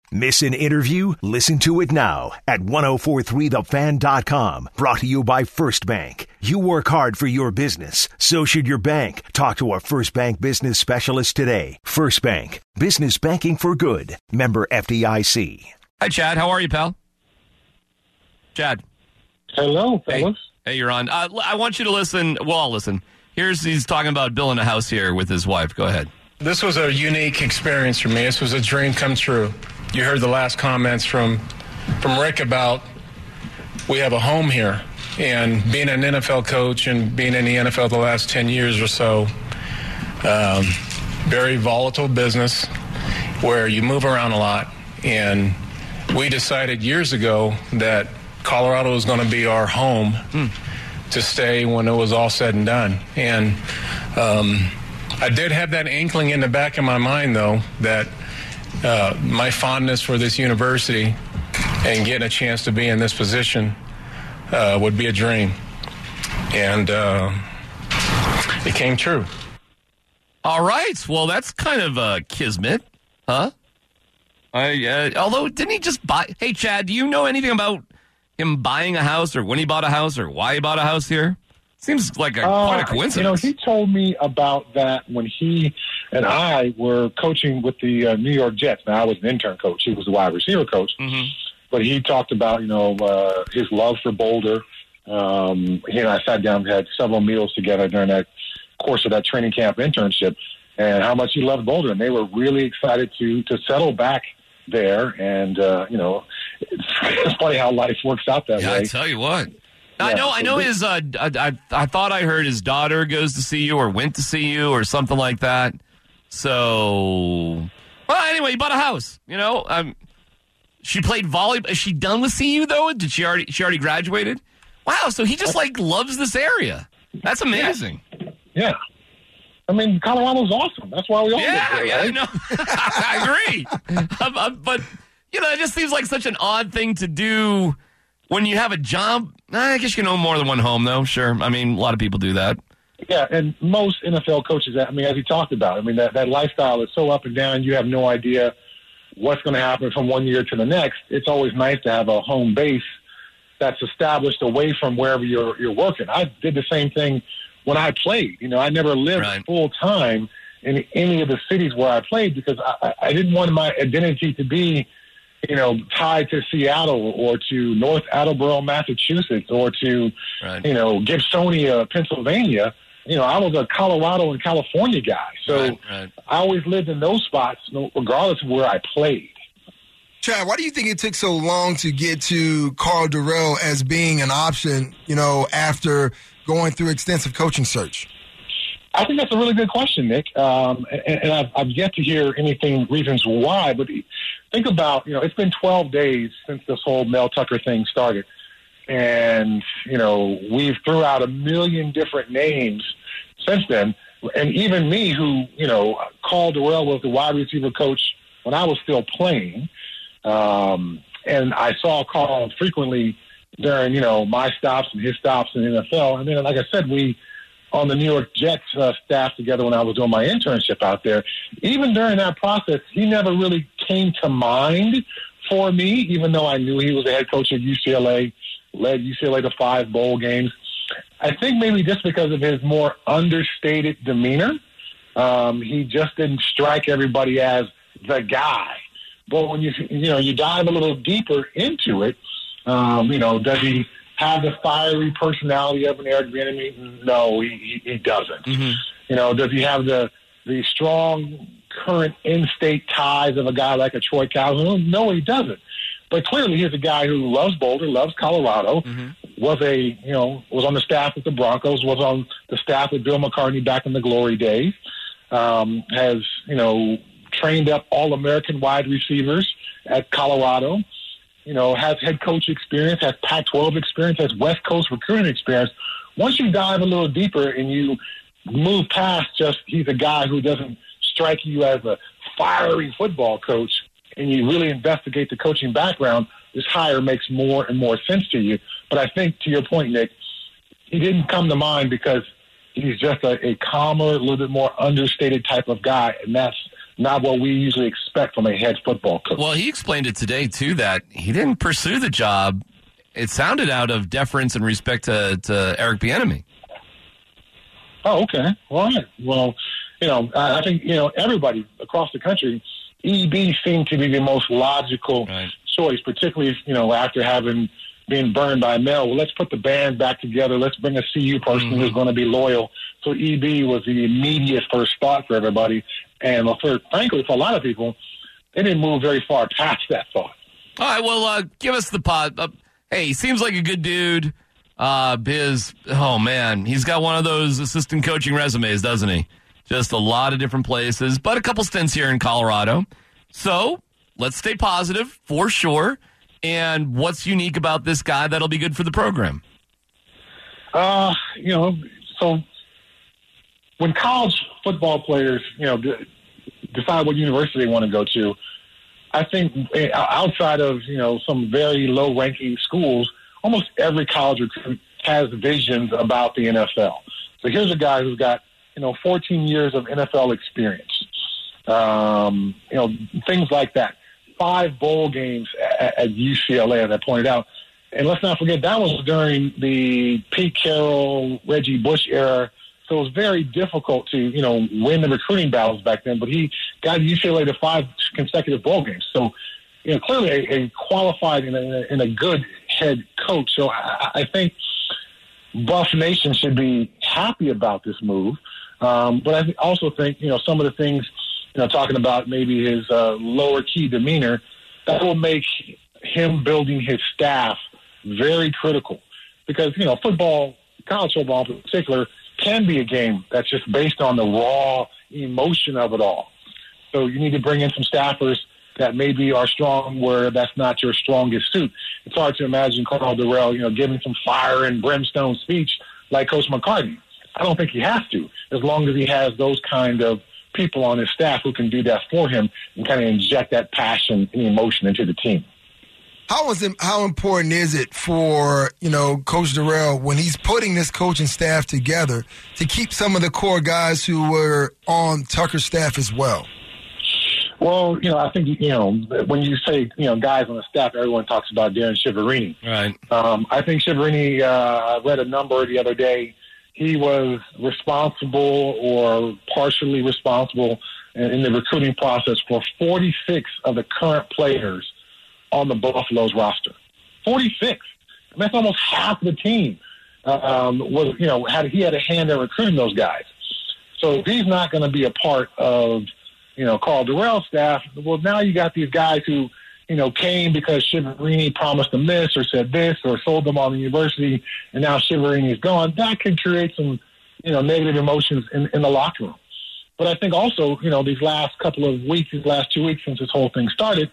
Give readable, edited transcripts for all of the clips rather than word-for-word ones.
Miss an interview? Listen to it now at 1043thefan.com. Brought to you by First Bank. You work hard for your business. So should your bank. Talk to a First Bank business specialist today. First Bank. Business banking for good. Member FDIC. Hi, Chad. How are you, pal? Chad. Hello, fellas. Hey, you're on. I want you to listen. Well, I'll listen. He's talking about building a house here with his wife. Go ahead. This was a unique experience for me. This was a dream come true. You heard the last comments from Rick about we have a home here. And being an NFL coach and being in the NFL the last 10 years or so, very volatile business where you move around a lot. And we decided years ago that Colorado was going to be our home to stay when it was all said and done. And I did have that inkling in the back of my mind, though, that my fondness for this university and getting a chance to be in this position would be a dream. And it came true. All right. Well, that's kind of a kismet, huh? Although, didn't he just buy... Hey, Chad, do you know anything about him buying a house or when he bought a house or why he bought a house here? Seems like quite a coincidence. He told me about that when he and I were coaching with the New York Jets. Now, I was an intern coach. He was the wide receiver coach. Mm-hmm. But he talked about, his love for Boulder. He and I sat down and had several meals together during that course of that training camp internship and how much he loved Boulder. And they were really excited to settle back there. And, it's funny how life works out that way. I tell you what. I know his, I thought I heard his daughter goes to see you or went to see you or something like that. So, well, anyway, he bought a house, She played volleyball. Is she done with CU though? Did she already graduated? Wow. So he just loves this area. That's amazing. Yeah. I mean, Colorado's awesome. That's why we all live there, right? I know. I agree. But, it just seems like such an odd thing to do when you have a job. I guess you can own more than one home, though. Sure. I mean, a lot of people do that. Yeah, and most NFL coaches, as he talked about, that lifestyle is so up and down, you have no idea what's going to happen from one year to the next. It's always nice to have a home base that's established away from wherever you're working. I did the same thing when I played. I never lived full time in any of the cities where I played because I didn't want my identity to be, tied to Seattle or to North Attleboro, Massachusetts, or to, Gibsonia, Pennsylvania. I was a Colorado and California guy. So I always lived in those spots, regardless of where I played. Chad, why do you think it took so long to get to Karl Dorrell as being an option, after going through extensive coaching search? I think that's a really good question, Nick. And I've yet to hear reasons why. But think about, it's been 12 days since this whole Mel Tucker thing started. And, we've threw out a million different names since then. And even me, who, Karl Dorrell was the wide receiver coach when I was still playing. And I saw Karl frequently during, my stops and his stops in the NFL. And then, like I said, we on the New York Jets staff together when I was doing my internship out there. Even during that process, he never really came to mind for me, even though I knew he was the head coach at UCLA, led UCLA to 5 bowl games. I think maybe just because of his more understated demeanor, he just didn't strike everybody as the guy. But when you dive a little deeper into it, does he have the fiery personality of an Eric Bieniemy? No, he doesn't. Mm-hmm. Does he have the strong current in-state ties of a guy like a Troy Calhoun? No, he doesn't. But clearly, he's a guy who loves Boulder, loves Colorado. Mm-hmm. Was on the staff with the Broncos, was on the staff with Bill McCartney back in the glory days. Has trained up All-American wide receivers at Colorado. Has head coach experience, has Pac-12 experience, has West Coast recruiting experience. Once you dive a little deeper and you move past just he's a guy who doesn't strike you as a fiery football coach, and you really investigate the coaching background, this hire makes more and more sense to you. But I think, to your point, Nick, he didn't come to mind because he's just a calmer, a little bit more understated type of guy, and that's not what we usually expect from a head football coach. Well, he explained it today, too, that he didn't pursue the job. It sounded out of deference and respect to Eric Bieniemy. Oh, okay. All right. Well, I think, everybody across the country, EB seemed to be the most logical choice, particularly, after having been burned by Mel. Well, let's put the band back together. Let's bring a CU person who's going to be loyal. So EB was the immediate first thought for everybody. And frankly, for a lot of people, they didn't move very far past that thought. All right, well, give us the pod. Hey, he seems like a good dude. Biz, oh, man, he's got one of those assistant coaching resumes, doesn't he? Just a lot of different places, but a couple stints here in Colorado. So let's stay positive for sure. And what's unique about this guy that'll be good for the program? So when college football players, decide what university they want to go to, I think outside of, some very low-ranking schools, almost every college recruit has visions about the NFL. So here's a guy who's got, 14 years of NFL experience, things like that. 5 bowl games at UCLA, as I pointed out. And let's not forget, that was during the Pete Carroll, Reggie Bush era. So it was very difficult to, win the recruiting battles back then. But he got UCLA to 5 consecutive bowl games. So, clearly a qualified and a good head coach. So I think Buff Nation should be happy about this move. But I also think, some of the things, talking about maybe his lower key demeanor, that will make him building his staff very critical. Because, football, college football in particular, can be a game that's just based on the raw emotion of it all. So you need to bring in some staffers that maybe are strong where that's not your strongest suit. It's hard to imagine Karl Dorrell, giving some fire and brimstone speech like Coach McCartney. I don't think he has to, as long as he has those kind of people on his staff who can do that for him and kind of inject that passion and emotion into the team. How important is it for, Coach Dorrell, when he's putting this coaching staff together, to keep some of the core guys who were on Tucker's staff as well? Well, I think, when you say, guys on the staff, everyone talks about Darren Chiaverini. Right. I think Chiaverini, I read a number the other day. He was responsible or partially responsible in the recruiting process for 46 of the current players on the Buffalo's roster. 46. That's almost half the team. He had a hand in recruiting those guys. So if he's not going to be a part of, Karl Dorrell's staff, well, now you got these guys who, came because Chiaverini promised them this or said this or sold them on the university, and now Chiaverini's gone. That could create some, negative emotions in the locker room. But I think also, these last 2 weeks since this whole thing started,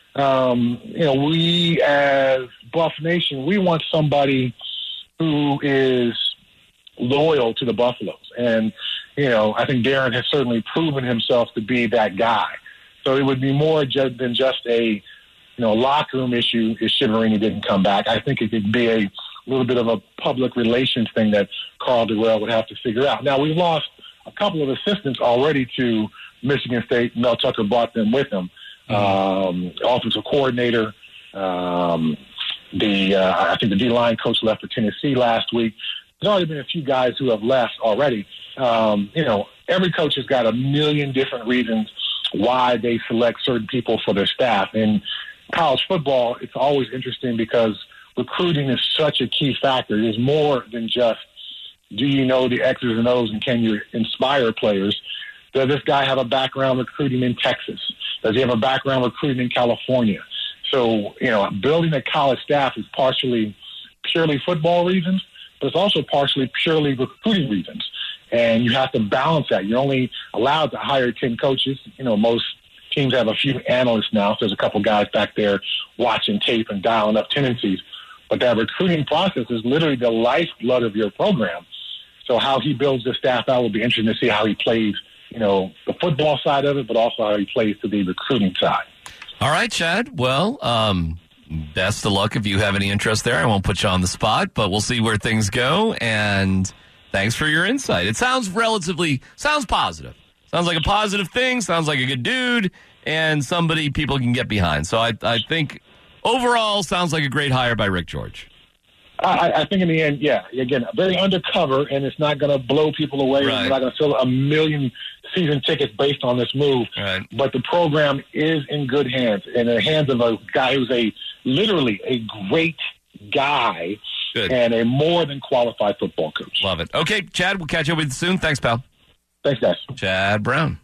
we as Buff Nation, we want somebody who is loyal to the Buffaloes. And, I think Darren has certainly proven himself to be that guy. So it would be more than just a, locker room issue if Chiaverini didn't come back. I think it could be a little bit of a public relations thing that Karl Dorrell would have to figure out. Now, we've lost a couple of assistants already to Michigan State. Mel Tucker brought them with him. Offensive coordinator, I think the D-line coach left for Tennessee last week. There's already been a few guys who have left already. Every coach has got a million different reasons why they select certain people for their staff. In college football, it's always interesting because recruiting is such a key factor. It is more than just, do you know the X's and O's and can you inspire players? Does this guy have a background recruiting in Texas? Does he have a background recruiting in California? So, building a college staff is partially purely football reasons, but it's also partially purely recruiting reasons. And you have to balance that. You're only allowed to hire 10 coaches. Most teams have a few analysts now, so there's a couple guys back there watching tape and dialing up tendencies. But that recruiting process is literally the lifeblood of your program. So how he builds the staff out will be interesting to see how he plays, the football side of it, but also how he plays to the recruiting side. All right, Chad. Well, best of luck if you have any interest there. I won't put you on the spot, but we'll see where things go. And thanks for your insight. It sounds positive. Sounds like a positive thing. Sounds like a good dude and somebody people can get behind. So I think overall sounds like a great hire by Rick George. I think in the end, yeah. Again, very undercover, and it's not going to blow people away. Right. We're not going to sell 1 million season tickets based on this move. Right. But the program is in good hands, in the hands of a guy who's literally a great guy. Good. And a more than qualified football coach. Love it. Okay, Chad, we'll catch up with you soon. Thanks, pal. Thanks, guys. Chad Brown.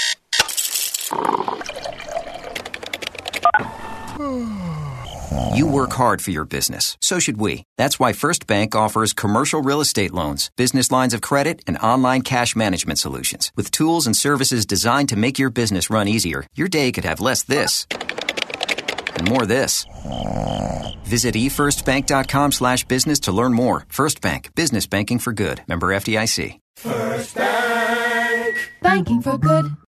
You work hard for your business. So should we. That's why First Bank offers commercial real estate loans, business lines of credit, and online cash management solutions. With tools and services designed to make your business run easier, your day could have less this and more this. Visit efirstbank.com/business to learn more. First Bank. Business banking for good. Member FDIC. First Bank. Banking for good.